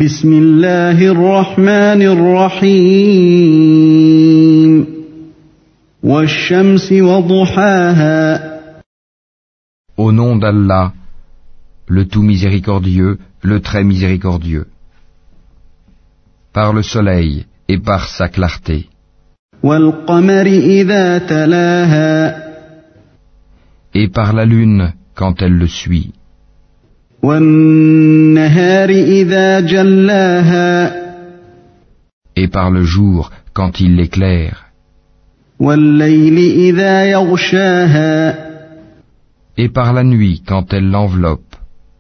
بسم الله الرحمن الرحيم والشمس وضحاها Au nom d'Allah, le tout miséricordieux, le très miséricordieux. Par le soleil et par sa clarté. والقمر إذا تلاها Et par la lune quand elle le suit. والنهار إذا جلاها Et par le jour quand il l'éclaire. والليل إذا يغشاها Et par la nuit quand elle l'enveloppe.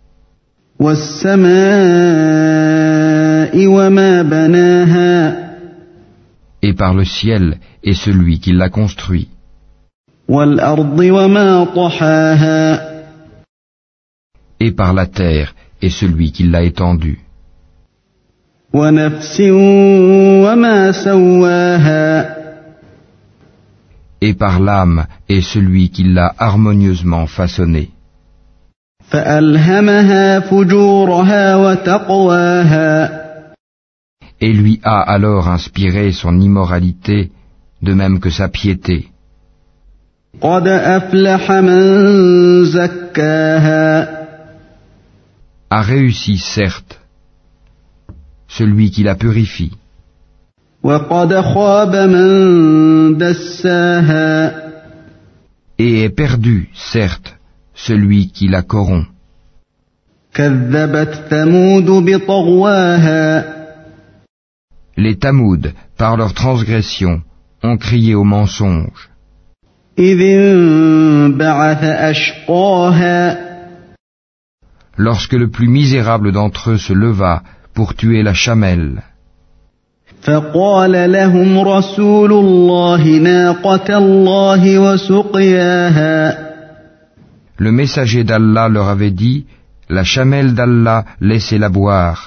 والسماء وما بناها Et par le ciel et celui qui l'a construit. والأرض وما طحاها Et par la terre et celui qui l'a étendue. ونفس وما سواها Et par l'âme et celui qui l'a harmonieusement façonnée. فألهمها فجورها وتقواها Et lui a alors inspiré son immoralité, de même que sa piété. قد أفلح من زكاها A réussi certes celui qui la purifie. وقد خاب من دساها Et est perdu certes celui qui la corrompt. كذبت ثمود بطغواها Les Tamouds, par leur transgression, ont crié au mensonge. إذ انبعث أشقاها Lorsque le plus misérable d'entre eux se leva pour tuer la chamelle. فقال لهم رسول الله ناقة الله وسقياها Le messager d'Allah leur avait dit, la chamelle d'Allah, laissez-la boire.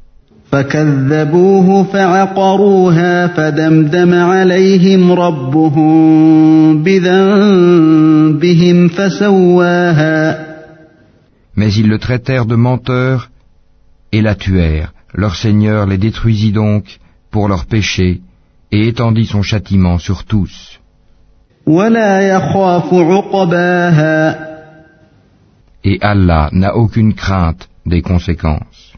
فكذبوه فعقروها فدمدم عليهم ربهم بذنبهم فسواها Mais ils le traitèrent de menteur et la tuèrent. Leur Seigneur les détruisit donc pour leurs péchés et étendit son châtiment sur tous. ولا يخاف عقباها Et Allah n'a aucune crainte des conséquences.